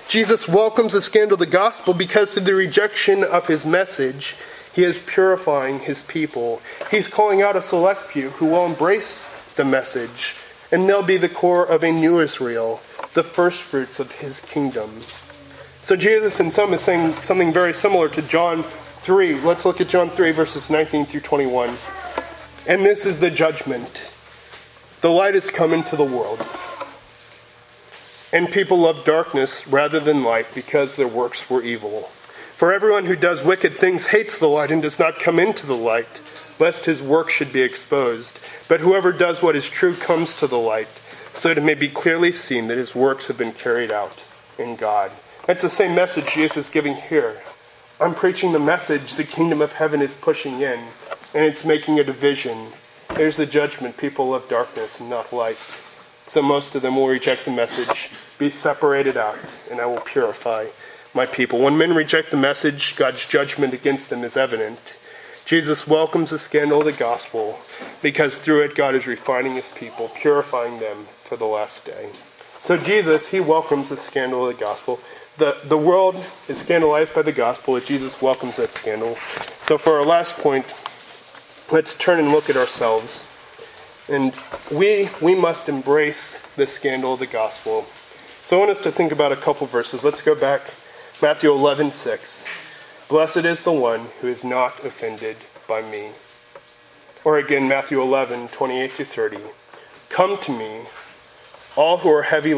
Jesus welcomes the scandal of the gospel because through the rejection of his message, he is purifying his people. He's calling out a select few who will embrace the message, and they'll be the core of a new Israel, the first fruits of his kingdom. So Jesus in some is saying something very similar to John 3. Let's look at John 3, verses 19 through 21. And this is the judgment. The light has come into the world, and people love darkness rather than light because their works were evil. For everyone who does wicked things hates the light and does not come into the light, lest his work should be exposed. But whoever does what is true comes to the light, so that it may be clearly seen that his works have been carried out in God. That's the same message Jesus is giving here. I'm preaching the message the kingdom of heaven is pushing in, and it's making a division. There's the judgment. People love darkness and not light. So most of them will reject the message, be separated out, and I will purify my people. When men reject the message, God's judgment against them is evident. Jesus welcomes the scandal of the gospel because through it God is refining his people, purifying them for the last day. So Jesus, he welcomes the scandal of the gospel. The world is scandalized by the gospel, but Jesus welcomes that scandal. So for our last point, let's turn and look at ourselves. And we must embrace the scandal of the gospel. So I want us to think about a couple verses. Let's go back. Matthew 11:6. Blessed is the one who is not offended by me. Or again, Matthew 11:28-30. Come to me, all who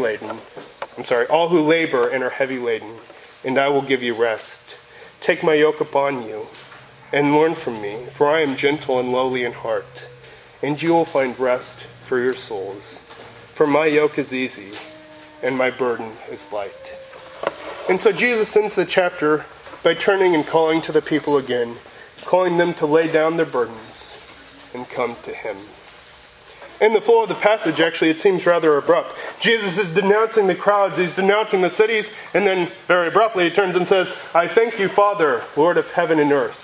labor and are heavy laden, and I will give you rest. Take my yoke upon you, and learn from me, for I am gentle and lowly in heart, and you will find rest for your souls. For my yoke is easy, and my burden is light. And so Jesus ends the chapter by turning and calling to the people again, calling them to lay down their burdens and come to him. In the flow of the passage, actually, it seems rather abrupt. Jesus is denouncing the crowds, he's denouncing the cities, and then very abruptly he turns and says, I thank you, Father, Lord of heaven and earth.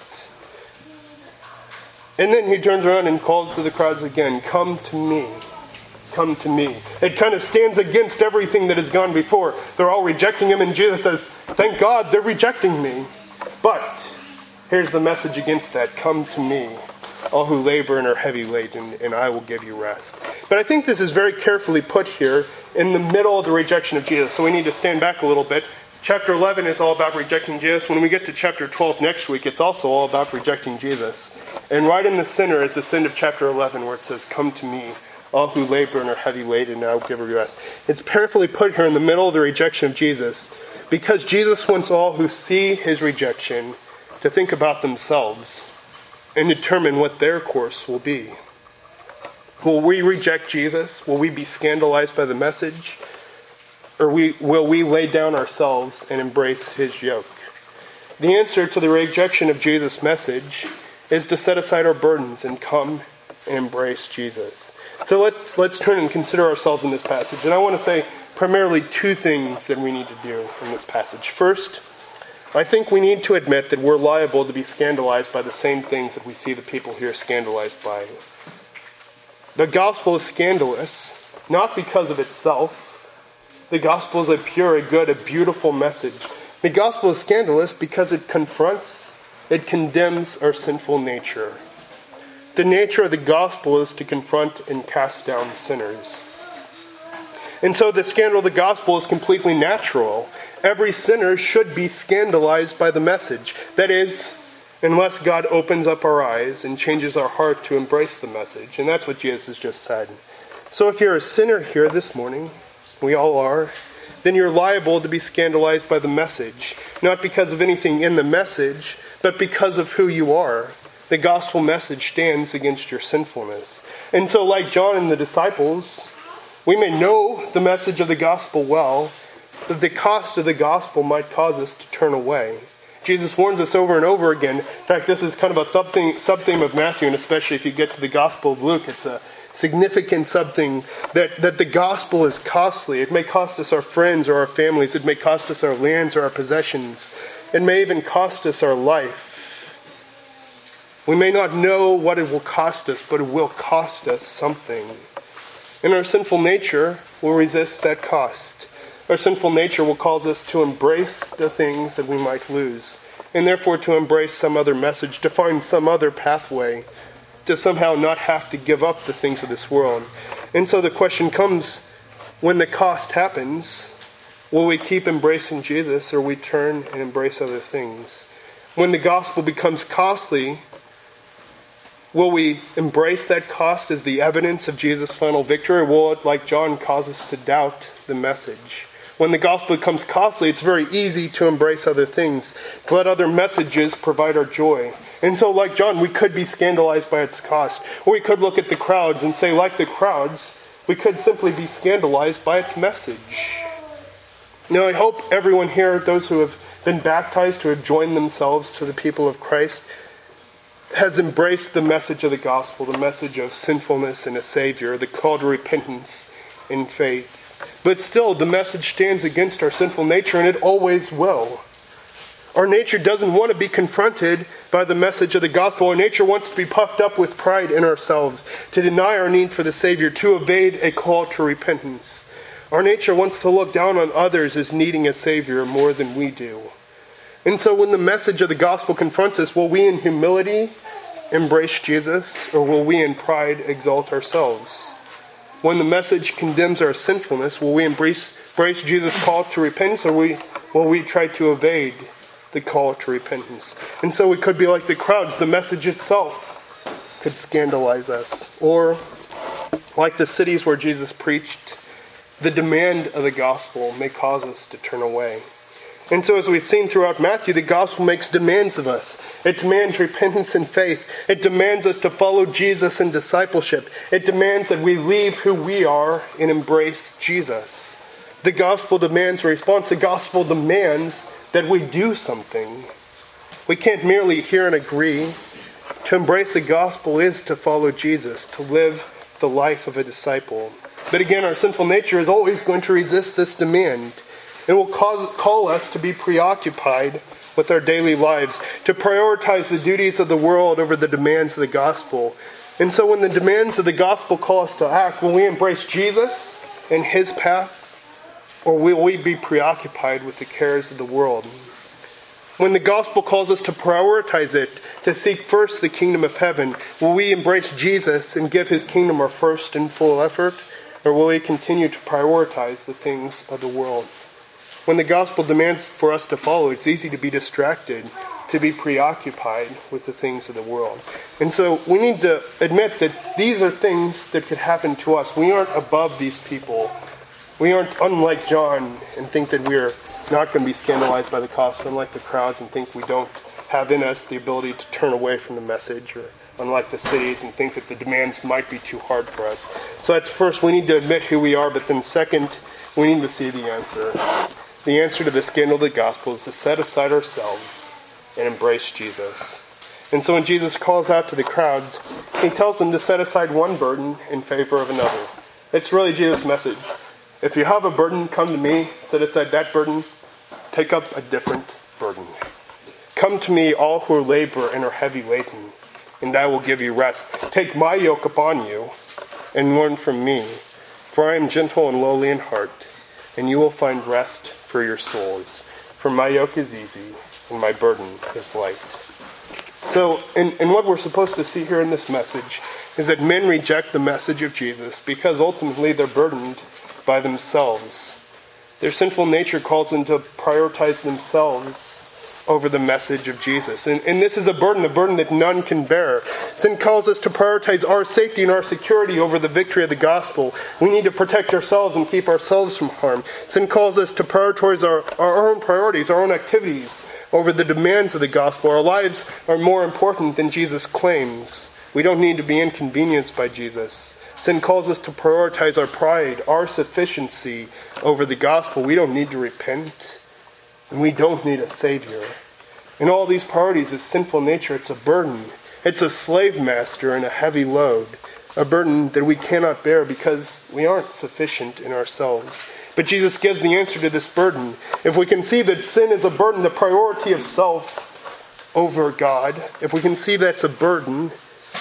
And then he turns around and calls to the crowds again, come to me. Come to me. It kind of stands against everything that has gone before. They're all rejecting him, and Jesus says, thank God they're rejecting me. But here's the message against that. Come to me, all who labor and are heavy laden, and I will give you rest. But I think this is very carefully put here in the middle of the rejection of Jesus. So we need to stand back a little bit. Chapter 11 is all about rejecting Jesus. When we get to chapter 12 next week, it's also all about rejecting Jesus. And right in the center is the end of chapter 11 where it says, come to me, all who labor and are heavy laden, and I will give you rest. It's carefully put here in the middle of the rejection of Jesus because Jesus wants all who see his rejection to think about themselves and determine what their course will be. Will we reject Jesus? Will we be scandalized by the message? Or will we lay down ourselves and embrace his yoke? The answer to the rejection of Jesus' message is to set aside our burdens and come and embrace Jesus. So let's turn and consider ourselves in this passage. And I want to say primarily two things that we need to do in this passage. First, I think we need to admit that we're liable to be scandalized by the same things that we see the people here scandalized by. The gospel is scandalous, not because of itself. The gospel is a pure, a good, a beautiful message. The gospel is scandalous because it confronts, it condemns our sinful nature. The nature of the gospel is to confront and cast down sinners. And so the scandal of the gospel is completely natural. Every sinner should be scandalized by the message. That is, unless God opens up our eyes and changes our heart to embrace the message. And that's what Jesus has just said. So if you're a sinner here this morning, we all are, then you're liable to be scandalized by the message. Not because of anything in the message, but because of who you are. The gospel message stands against your sinfulness. And so like John and the disciples, we may know the message of the gospel well, but the cost of the gospel might cause us to turn away. Jesus warns us over and over again. In fact, this is kind of a sub-theme of Matthew, and especially if you get to the Gospel of Luke, it's a significant something that the gospel is costly. It may cost us our friends or our families. It may cost us our lands or our possessions. It may even cost us our life. We may not know what it will cost us, but it will cost us something. And our sinful nature will resist that cost. our sinful nature will cause us to embrace the things that we might lose, and therefore to embrace some other message, to find some other pathway, to somehow not have to give up the things of this world. And so the question comes, when the cost happens, will we keep embracing Jesus, or we turn and embrace other things? When the gospel becomes costly, will we embrace that cost as the evidence of Jesus' final victory, or will it, like John, cause us to doubt the message? When the gospel becomes costly, it's very easy to embrace other things, to let other messages provide our joy. And so, like John, we could be scandalized by its cost. Or we could look at the crowds and say, like the crowds, we could simply be scandalized by its message. Now, I hope everyone here, those who have been baptized, who have joined themselves to the people of Christ, has embraced the message of the gospel, the message of sinfulness and a Savior, the call to repentance and faith. But still, the message stands against our sinful nature, and it always will. Our nature doesn't want to be confronted by the message of the gospel. Our nature wants to be puffed up with pride in ourselves, to deny our need for the Savior, to evade a call to repentance. Our nature wants to look down on others as needing a Savior more than we do. And so when the message of the gospel confronts us, will we in humility embrace Jesus, or will we in pride exalt ourselves? When the message condemns our sinfulness, will we embrace Jesus' call to repentance, or will we try to evade the call to repentance? And so we could be like the crowds. The message itself could scandalize us. Or like the cities where Jesus preached, the demand of the gospel may cause us to turn away. And so as we've seen throughout Matthew, the gospel makes demands of us. It demands repentance and faith. It demands us to follow Jesus in discipleship. It demands that we leave who we are and embrace Jesus. The gospel demands a response. The gospel demands that we do something. We can't merely hear and agree. To embrace the gospel is to follow Jesus, to live the life of a disciple. But again, our sinful nature is always going to resist this demand. It will call us to be preoccupied with our daily lives, to prioritize the duties of the world over the demands of the gospel. And so when the demands of the gospel call us to act, will we embrace Jesus and his path, or will we be preoccupied with the cares of the world? When the gospel calls us to prioritize it, to seek first the kingdom of heaven, will we embrace Jesus and give his kingdom our first and full effort, or will we continue to prioritize the things of the world? When the gospel demands for us to follow, it's easy to be distracted, to be preoccupied with the things of the world. And so we need to admit that these are things that could happen to us. We aren't above these people. We aren't unlike John and think that we're not going to be scandalized by the cost, unlike the crowds and think we don't have in us the ability to turn away from the message, or unlike the cities and think that the demands might be too hard for us. So that's first, we need to admit who we are, but then second, we need to see the answer. The answer to the scandal of the gospel is to set aside ourselves and embrace Jesus. And so when Jesus calls out to the crowds, he tells them to set aside one burden in favor of another. It's really Jesus' message. If you have a burden, come to me, set aside that burden, take up a different burden. Come to me, all who are labor and are heavy laden, and I will give you rest. Take my yoke upon you and learn from me, for I am gentle and lowly in heart, and you will find rest for your souls. For my yoke is easy and my burden is light. So, and what we're supposed to see here in this message is that men reject the message of Jesus because ultimately they're burdened by themselves. Their sinful nature calls them to prioritize themselves over the message of Jesus. And this is a burden that none can bear. Sin calls us to prioritize our safety and our security over the victory of the gospel. We need to protect ourselves and keep ourselves from harm. Sin calls us to prioritize our own priorities, our own activities over the demands of the gospel. Our lives are more important than Jesus claims. We don't need to be inconvenienced by Jesus. Sin calls us to prioritize our pride, our sufficiency over the gospel. We don't need to repent. And we don't need a Savior. And all these priorities is sinful nature. It's a burden. It's a slave master and a heavy load. A burden that we cannot bear because we aren't sufficient in ourselves. But Jesus gives the answer to this burden. If we can see that sin is a burden, the priority of self over God, if we can see that's a burden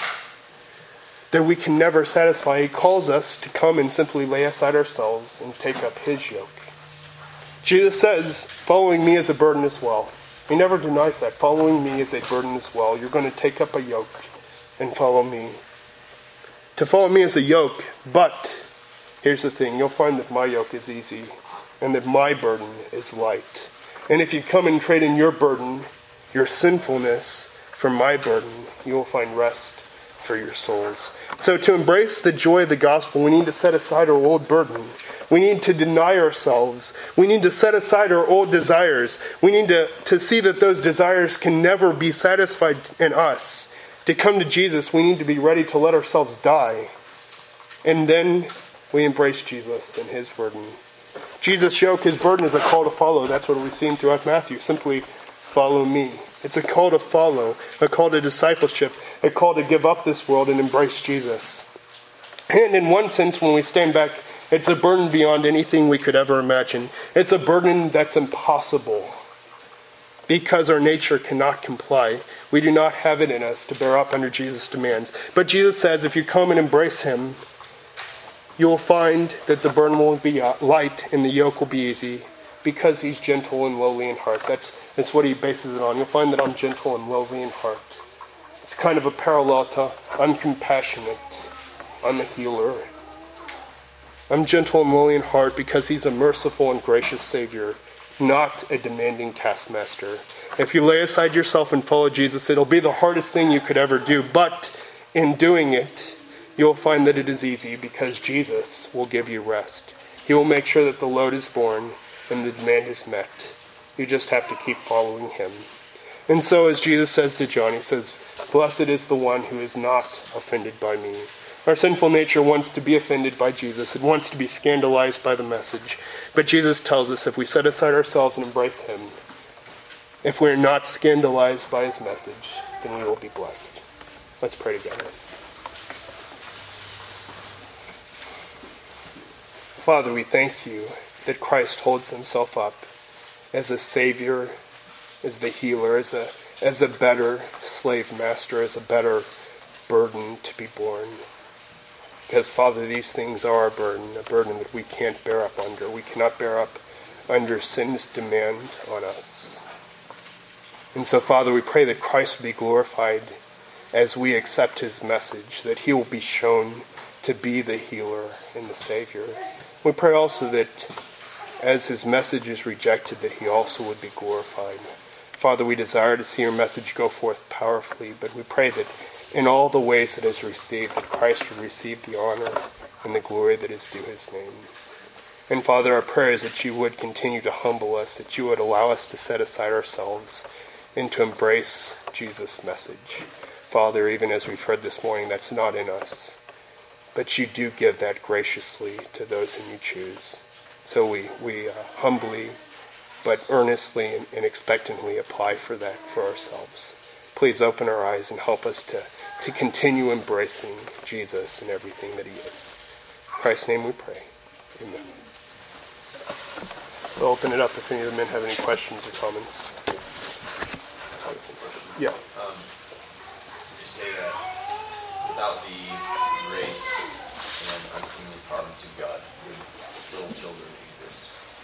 that we can never satisfy, he calls us to come and simply lay aside ourselves and take up his yoke. Jesus says, following me is a burden as well. He never denies that. Following me is a burden as well. You're going to take up a yoke and follow me. To follow me is a yoke, but here's the thing. You'll find that my yoke is easy and that my burden is light. And if you come and trade in your burden, your sinfulness, for my burden, you will find rest for your souls. So to embrace the joy of the gospel, we need to set aside our old burden. We need to deny ourselves. We need to set aside our old desires. We need to see that those desires can never be satisfied in us. To come to Jesus, we need to be ready to let ourselves die. And then we embrace Jesus and his burden. Jesus' yoke, his burden, is a call to follow. That's what we've seen throughout Matthew. Simply follow me. It's a call to follow, a call to discipleship, a call to give up this world and embrace Jesus. And in one sense, when we stand back, it's a burden beyond anything we could ever imagine. It's a burden that's impossible because our nature cannot comply. We do not have it in us to bear up under Jesus' demands. But Jesus says if you come and embrace him, you will find that the burden will be light and the yoke will be easy because he's gentle and lowly in heart. That's what he bases it on. You'll find that I'm gentle and lowly in heart. It's kind of a parallel to I'm compassionate. I'm a healer. I'm gentle and lowly in heart because he's a merciful and gracious Savior, not a demanding taskmaster. If you lay aside yourself and follow Jesus, it'll be the hardest thing you could ever do. But in doing it, you'll find that it is easy because Jesus will give you rest. He will make sure that the load is borne and the demand is met. You just have to keep following him. And so as Jesus says to John, he says, blessed is the one who is not offended by me. Our sinful nature wants to be offended by Jesus. It wants to be scandalized by the message. But Jesus tells us if we set aside ourselves and embrace him, if we're not scandalized by his message, then we will be blessed. Let's pray together. Father, we thank you that Christ holds himself up as a Savior, as the healer, as a better slave master, as a better burden to be borne. Because, Father, these things are a burden that we can't bear up under. We cannot bear up under sin's demand on us. And so, Father, we pray that Christ will be glorified as we accept his message, that he will be shown to be the healer and the Savior. We pray also that as his message is rejected, that he also would be glorified. Father, we desire to see your message go forth powerfully, but we pray that in all the ways it is received, that Christ would receive the honor and the glory that is due his name. And Father, our prayer is that you would continue to humble us, that you would allow us to set aside ourselves and to embrace Jesus' message. Father, even as we've heard this morning, that's not in us. But you do give that graciously to those whom you choose. So we humbly but earnestly and expectantly apply for that for ourselves. Please open our eyes and help us to continue embracing Jesus and everything that he is. In Christ's name we pray. Amen. So open it up if any of the men have any questions or comments. Yeah. You say that without the grace and unseemly providence of God, would little children exist?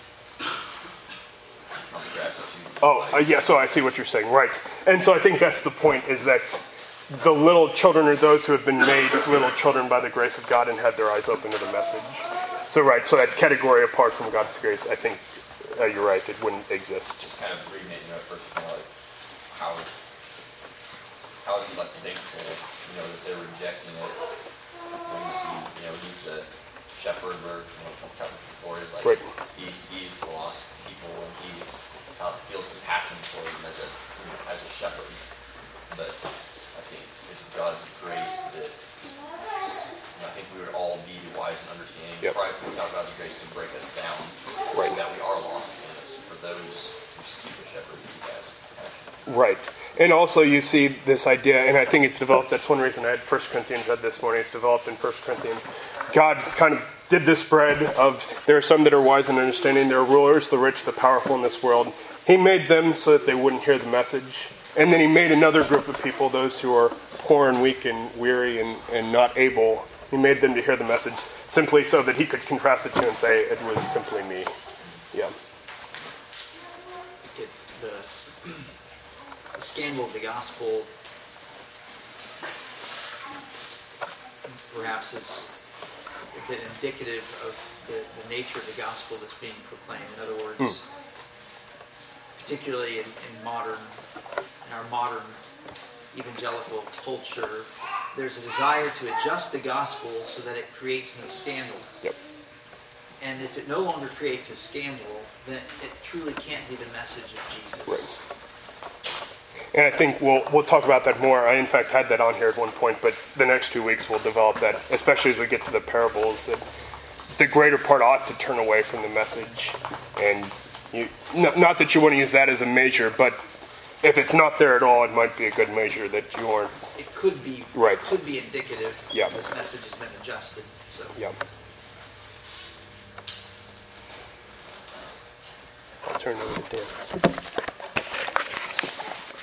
On the gratitude. So I see what you're saying. Right. And so I think that's the point, is that the little children are those who have been made little children by the grace of God and had their eyes open to the message. So so that category apart from God's grace, I think you're right, it wouldn't exist. Just kind of reading it, at first, like, how is he thankful, that they're rejecting it? When you see, he's the shepherd, where, chapter 4 is like, right. He sees the lost people and he feels compassion for them as a shepherd. But I think it's God's grace that I think we would all be wise and understanding. Yep. Probably without God's grace to break us down, right. That we are lost in us. For those who see the shepherd, he has compassion. Right. And also you see this idea, and I think it's developed, that's one reason I had 1 Corinthians read this morning, it's developed in 1 Corinthians. God kind of did this spread of, there are some that are wise and understanding, there are rulers, the rich, the powerful in this world. He made them so that they wouldn't hear the message. And then he made another group of people, those who are poor and weak and weary and not able. He made them to hear the message simply so that he could contrast it to and say, it was simply me. Yeah. scandal of the gospel perhaps is a bit indicative of the nature of the gospel that's being proclaimed. In other words, particularly in our modern evangelical culture, there's a desire to adjust the gospel so that it creates no scandal. Yep. And if it no longer creates a scandal, then it truly can't be the message of Jesus. Right. And I think we'll talk about that more. I, in fact, had that on here at one point, but the next 2 weeks we'll develop that, especially as we get to the parables, that the greater part ought to turn away from the message. And not that you want to use that as a measure, but if it's not there at all, it might be a good measure that you aren't. It could be right. It could be indicative Yeah. that the message has been adjusted. So. Yeah. I'll turn it over to Dan.